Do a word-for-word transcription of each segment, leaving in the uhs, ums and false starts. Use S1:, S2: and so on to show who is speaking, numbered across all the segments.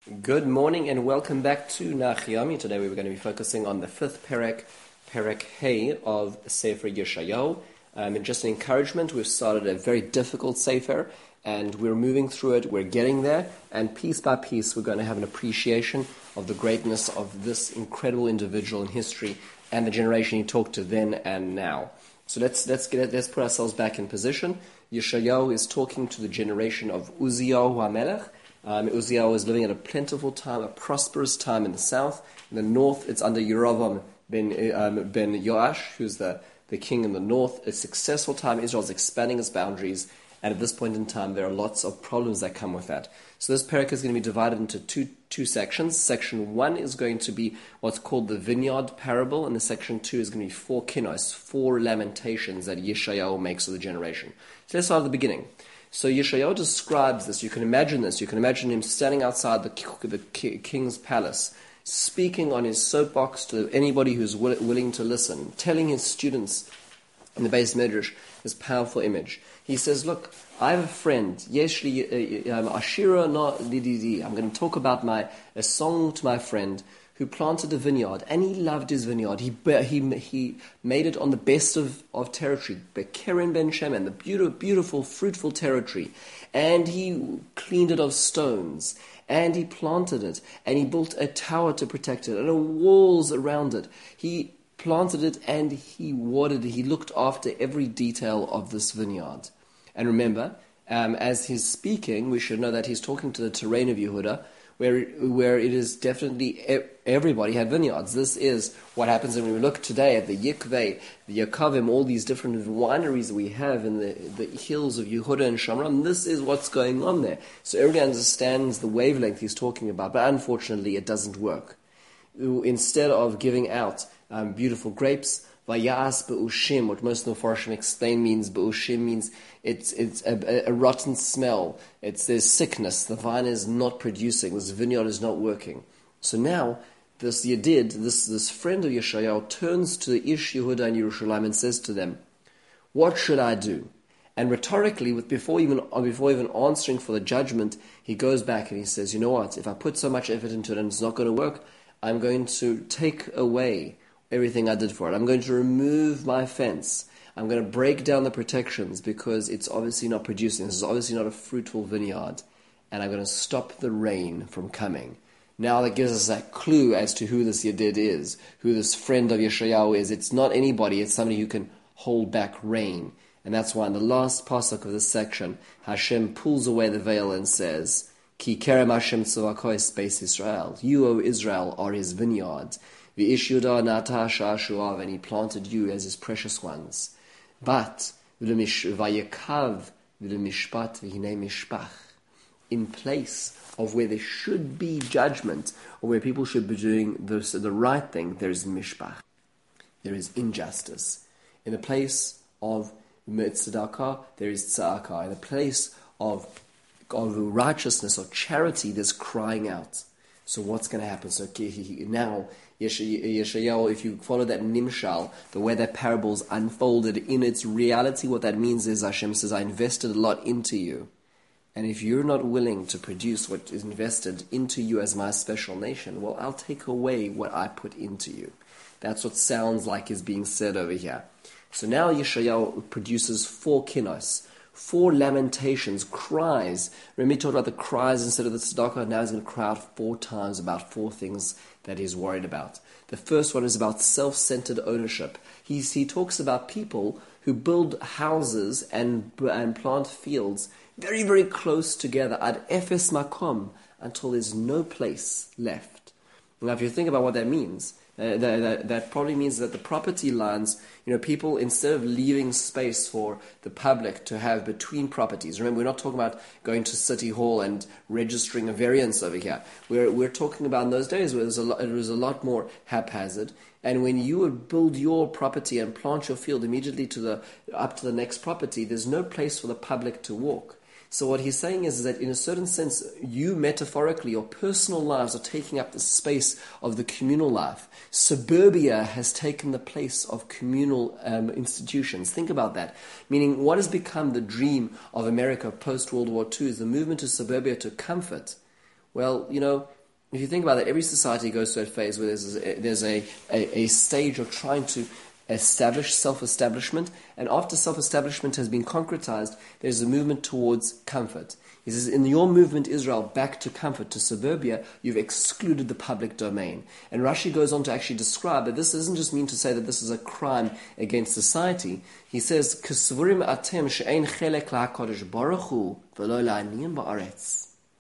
S1: Good morning and welcome back to Nach Yomi. Today we were going to be focusing on the fifth Perek, Perek Hey of Sefer Yeshayahu. Um, and just an encouragement, we've started a very difficult Sefer and we're moving through it, we're getting there, and piece by piece we're going to have an appreciation of the greatness of this incredible individual in history and the generation he talked to then and now. So let's let's get let's put ourselves back in position. Yeshayahu is talking to the generation of Uzziyahu HaMelech. Um, Uzziah was living at a plentiful time, a prosperous time in the south. In the north, it's under Yerovam ben, um, ben Yoash, who's the, the king in the north. A successful time. Israel's expanding its boundaries. And at this point in time, there are lots of problems that come with that. So this parak is going to be divided into two two sections. Section one is going to be what's called the vineyard parable. And the section two is going to be four kinos, four lamentations that Yeshayahu makes of the generation. So let's start at the beginning. So Yeshayahu describes this. You can imagine this. You can imagine him standing outside the, the king's palace, speaking on his soapbox to anybody who's will, willing to listen, telling his students in the Beis Medrash this powerful image. He says, look, I have a friend, Yeshli Ashira na lididi. I'm going to talk about my a song to my friend who planted a vineyard, and he loved his vineyard. He he he made it on the best of, of territory, Bekeren ben Shemen, the beautiful, beautiful, fruitful territory. And he cleaned it of stones, and he planted it, and he built a tower to protect it, and a walls around it. He planted it, and he watered it. He looked after every detail of this vineyard. And remember, um, as he's speaking, we should know that he's talking to the terrain of Yehuda, where where it is definitely everybody had vineyards. This is what happens when we look today at the Yikveh, the Yakavim, all these different wineries that we have in the, the hills of Yehuda and Shamram. This is what's going on there. So everybody understands the wavelength he's talking about, but unfortunately it doesn't work. Instead of giving out um, beautiful grapes, Vayas be'ushim, what most of the Farshim explain means, be'ushim means it's it's a, a, a rotten smell. It's there's sickness. The vine is not producing. This vineyard is not working. So now this Yedid, this this friend of Yeshayahu, turns to the Ish Yehuda and Yerushalayim and says to them, "What should I do?" And rhetorically, with before even before even answering for the judgment, he goes back and he says, "You know what? If I put so much effort into it and it's not going to work, I'm going to take away everything I did for it. I'm going to remove my fence. I'm going to break down the protections because it's obviously not producing. This is obviously not a fruitful vineyard. And I'm going to stop the rain from coming." Now that gives us that clue as to who this Yedid is, who this friend of Yeshayahu is. It's not anybody, it's somebody who can hold back rain. And that's why in the last pasuk of this section, Hashem pulls away the veil and says, Ki kerem Hashem tzavakois beis Israel. You, O Israel, are his vineyard. V'ish Yudah nata sha'ashuav, and he planted you as his precious ones. But vayekav v'lemishpat v'hinei mishpach, in place of where there should be judgment, or where people should be doing the, the right thing, there is mishpach. There is injustice. In the place of tzedakah, there is tzedakah. In the place of, of righteousness or charity, there's crying out. So what's going to happen? So now, Yeshayahu, if you follow that nimshal, the way that parable's unfolded in its reality, what that means is Hashem says, I invested a lot into you. And if you're not willing to produce what is invested into you as my special nation, well, I'll take away what I put into you. That's what sounds like is being said over here. So now Yeshayahu produces four kinos, four lamentations, cries. Remember he talked about the cries instead of the tzedakah. Now he's going to cry out four times about four things that he's worried about. The first one is about self-centered ownership. He's, he talks about people who build houses and, and plant fields very, very close together, ad efes makom, until there's no place left. Now if you think about what that means, Uh, that, that, that probably means that the property lines, you know, people, instead of leaving space for the public to have between properties, remember, we're not talking about going to City Hall and registering a variance over here. We're we're talking about in those days where it was a lot, it was a lot more haphazard. And when you would build your property and plant your field immediately to the up to the next property, there's no place for the public to walk. So what he's saying is, is that in a certain sense, you metaphorically, your personal lives are taking up the space of the communal life. Suburbia has taken the place of communal um, institutions. Think about that. Meaning, what has become the dream of America post-World War Two is the movement to suburbia to comfort. Well, you know, If you think about it, every society goes through a phase where there's a, there's a, a, a stage of trying to establish self-establishment, and after self-establishment has been concretized, there's a movement towards comfort. He says, in your movement, Israel, back to comfort, to suburbia, you've excluded the public domain. And Rashi goes on to actually describe that this doesn't just mean to say that this is a crime against society. He says, "K'svurim atem she'ein chelek la'HaKadosh Baruch Hu v'lo la'aniyim ba'aretz."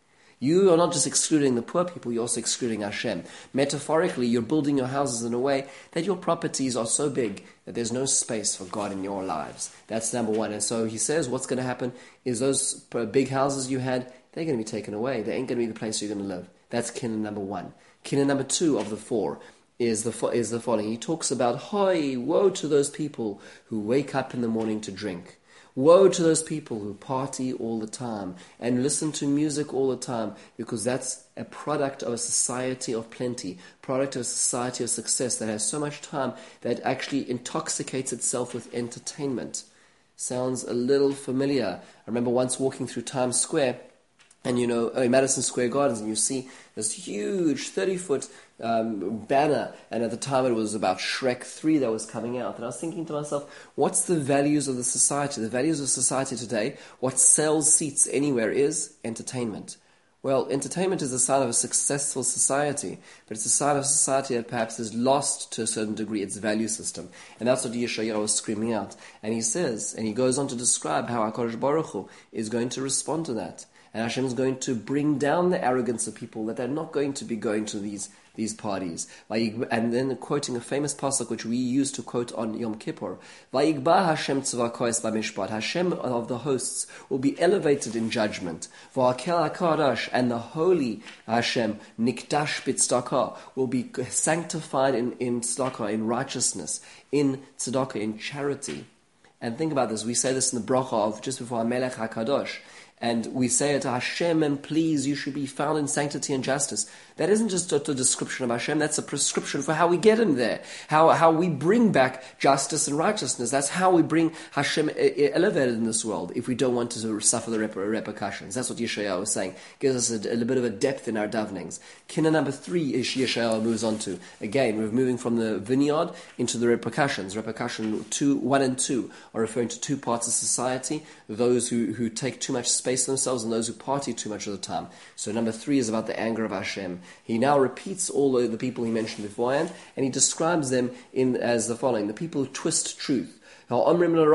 S1: You are not just excluding the poor people, you're also excluding Hashem. Metaphorically, you're building your houses in a way that your properties are so big that there's no space for God in your lives. That's number one. And so he says what's going to happen is those big houses you had, they're going to be taken away. They ain't going to be the place you're going to live. That's kinna number one. Kinna number two of the four is the is the following. He talks about, Hoi, woe to those people who wake up in the morning to drink. Woe to those people who party all the time and listen to music all the time, because that's a product of a society of plenty, product of a society of success that has so much time that actually intoxicates itself with entertainment. Sounds a little familiar. I remember once walking through Times Square, and you know, uh, Madison Square Gardens, and you see this huge thirty-foot um, banner, and at the time it was about Shrek three that was coming out. And I was thinking to myself, what's the values of the society? The values of society today, what sells seats anywhere is entertainment. Well, entertainment is a sign of a successful society, but it's a sign of a society that perhaps has lost, to a certain degree, its value system. And that's what Yeshayahu was screaming out. And he says, and he goes on to describe how HaKadosh Baruch Hu is going to respond to that. And Hashem is going to bring down the arrogance of people, that they're not going to be going to these these parties. And then quoting a famous pasuk which we used to quote on Yom Kippur, Vayigba Hashem tzvakoes b'mishpat. Hashem of the hosts will be elevated in judgment. V'akel HaKadosh, and the holy Hashem, nikdash b'tzedakah, will be sanctified in, in tzedakah, in righteousness, in tzedakah, in charity. And think about this, we say this in the bracha of just before HaMelech HaKadosh, and we say it to Hashem, and please, you should be found in sanctity and justice. That isn't just a, a description of Hashem, that's a prescription for how we get him there. How how we bring back justice and righteousness. That's how we bring Hashem elevated in this world, if we don't want to suffer the reper- repercussions. That's what Yeshayahu was saying. Gives us a, a little bit of a depth in our davenings. Kinna number three is Yeshayahu moves on to. Again, we're moving from the vineyard into the repercussions. Repercussion two, one and two are referring to two parts of society, those who, who take too much space for themselves and those who party too much of the time. So number three is about the anger of Hashem. He now repeats all the people he mentioned beforehand, and he describes them in as the following: the people who twist truth. People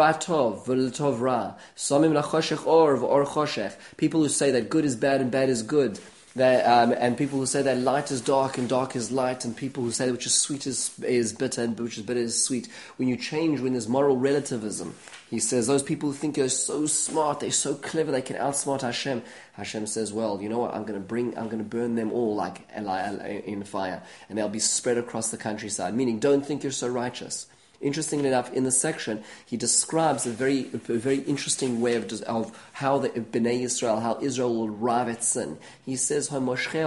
S1: who say that good is bad and bad is good. That, um, and people who say that light is dark and dark is light, and people who say that which is sweet is, is bitter and which is bitter is sweet. When you change, when there's moral relativism, he says those people who think they're so smart, they're so clever, they can outsmart Hashem. Hashem says, well, you know what, I'm going to bring, I'm going to burn them all like in fire, and they'll be spread across the countryside. Meaning, don't think you're so righteous. Interestingly enough, in the section, he describes a very, a very interesting way of, of how the Bnei Israel, how Israel will arrive at sin. He says, that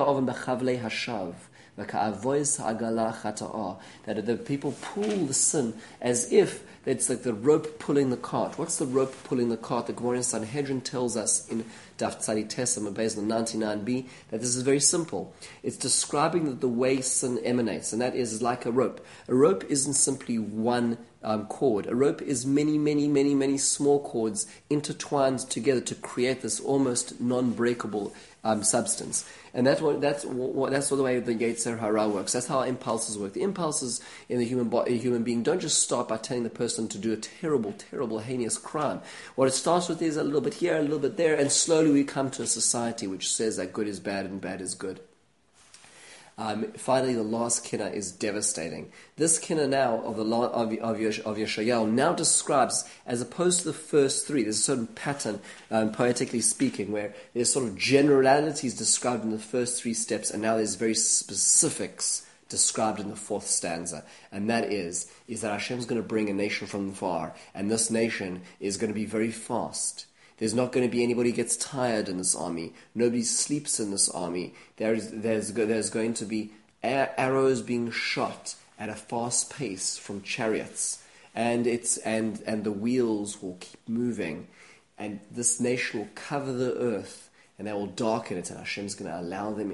S1: the people pull the sin as if it's like the rope pulling the cart. What's the rope pulling the cart? The Gemara in Sanhedrin tells us in Daf Tzadi Tesam, based on ninety-nine b, that this is very simple. It's describing the way sin emanates, and that is like a rope. A rope isn't simply one um, cord. A rope is many, many, many, many small cords intertwined together to create this almost non-breakable um, substance. And that's what that's what that's the way the Yetzer Hara works. That's how impulses work. The impulses in the human body, human being, don't just start by telling the person to do a terrible, terrible, heinous crime. What it starts with is a little bit here, a little bit there, and slowly we come to a society which says that good is bad and bad is good. Um, finally, the last kinna is devastating. This kinna now of the of of, of Yeshayahu now describes, as opposed to the first three, there's a certain pattern, um, poetically speaking, where there's sort of generalities described in the first three steps, and now there's very specifics described in the fourth stanza, and that is is that Hashem's going to bring a nation from far, and this nation is going to be very fast. There's not going to be anybody who gets tired in this army. Nobody sleeps in this army. There's there's there's going to be arrows being shot at a fast pace from chariots, and it's and and the wheels will keep moving, and this nation will cover the earth, and they will darken it, and Hashem's going to allow them in.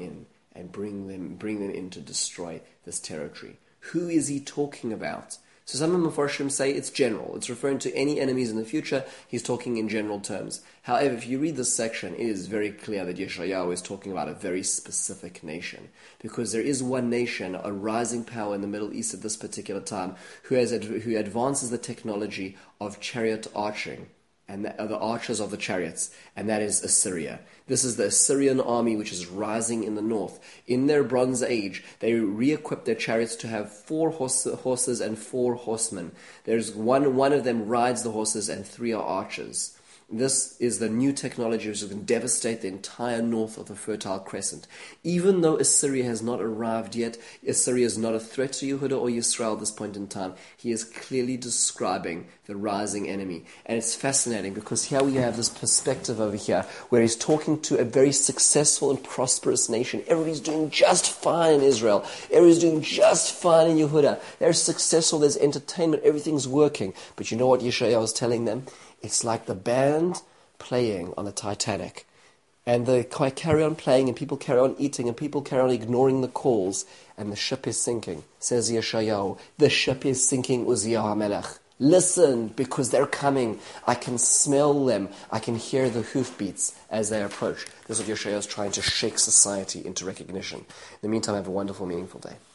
S1: and bring them, bring them in to destroy this territory. Who is he talking about? So some of the Mepharshim say it's general. It's referring to any enemies in the future. He's talking in general terms. However, if you read this section, it is very clear that Yeshayahu is talking about a very specific nation. Because there is one nation, a rising power in the Middle East at this particular time, who has who advances the technology of chariot arching, and the, the archers of the chariots, and that is Assyria. This is the Assyrian army which is rising in the north. In their Bronze Age, they re-equipped their chariots to have four horse, horses and four horsemen. There's one, one of them rides the horses and three are archers. This is the new technology which is going to devastate the entire north of the Fertile Crescent. Even though Assyria has not arrived yet, Assyria is not a threat to Yehuda or Yisrael at this point in time. He is clearly describing the rising enemy. And it's fascinating because here we have this perspective over here where he's talking to a very successful and prosperous nation. Everybody's doing just fine in Israel. Everybody's doing just fine in Yehuda. They're successful, there's entertainment, everything's working. But you know what Yeshayahu was telling them? It's like the band playing on the Titanic. And they carry on playing, and people carry on eating, and people carry on ignoring the calls, and the ship is sinking. Says Yeshayahu, the ship is sinking, Uzziah HaMelech. Listen, because they're coming. I can smell them. I can hear the hoofbeats as they approach. This is what Yeshayahu is trying to shake society into recognition. In the meantime, have a wonderful, meaningful day.